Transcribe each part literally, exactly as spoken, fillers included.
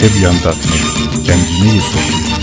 تبیان دات نت گنجینه صوتی.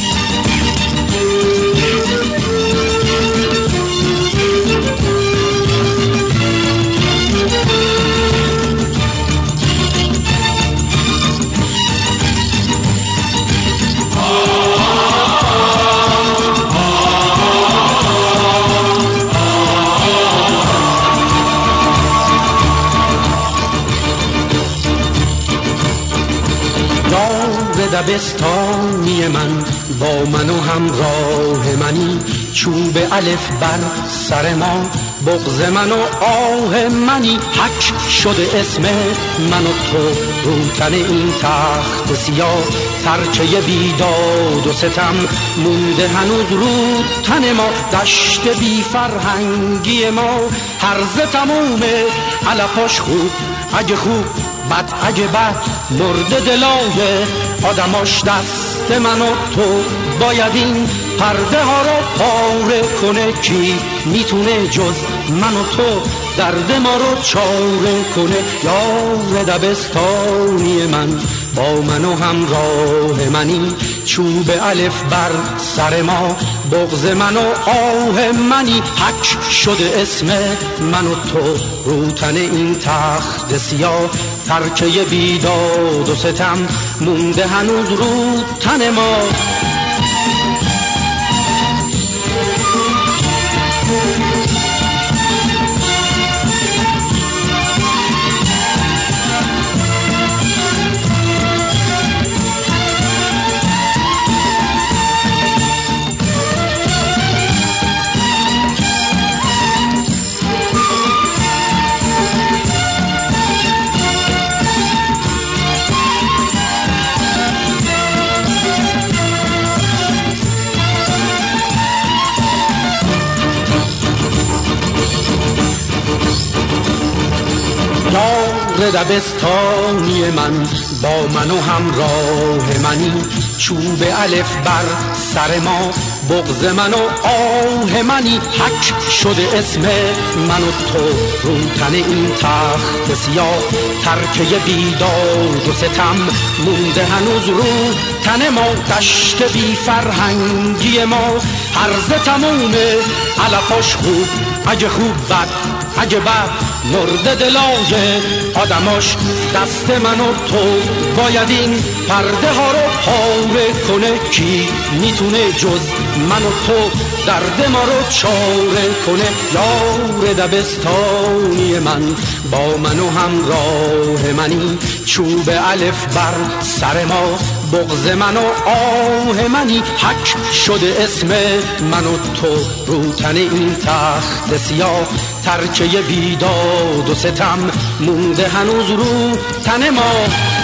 دبستانی من با من و همراه منی، چوب الف بر سر ما، بغض من و آه منی، حک شده اسم من و تو رو تن این تخت سیاه، ترچه بیداد و ستم مونده هنوز رو تن ما، دشت بی فرهنگی ما هرز تمومه، علفاش خوب اگه خوب بد اگه بد، مرد دلای آدماش دست من و تو، باید این پرده ها رو پاره کنه، کی میتونه جز من و تو درد ما رو چاره کنه. یار دبستانی من با من و همراه منی، چوب الف بر سر ما، بغض من و آه منی، حک شده اسم من و تو رو تن این تخت سیاه، ترکه بیداد و ستم مونده هنوز رو تن ما. یار دبستانی من با من و همراه منی، چوب الف بر سر ما، بغض من و آه منی، حک شده اسم من و تو رو تن این تخت سیاه، ترکه بیداد و ستم مونده هنوز رو تن ما، دشت بی فرهنگی ما هرز تمومه، علفاش خوب اگه خوب بد اگه بد، مرد دلای آدماش دست من و تو، باید این پرده ها رو پاره کنه، کی میتونه جز من و تو درد ما رو چاره کنه. یار دبستانی من با من و همراه منی، چوب الف بر سر ما، بغض من و آه منی، حک شده اسم من و تو رو تن این تخت سیاه، ترکه بیداد و ستم مونده هنوز رو تن ما.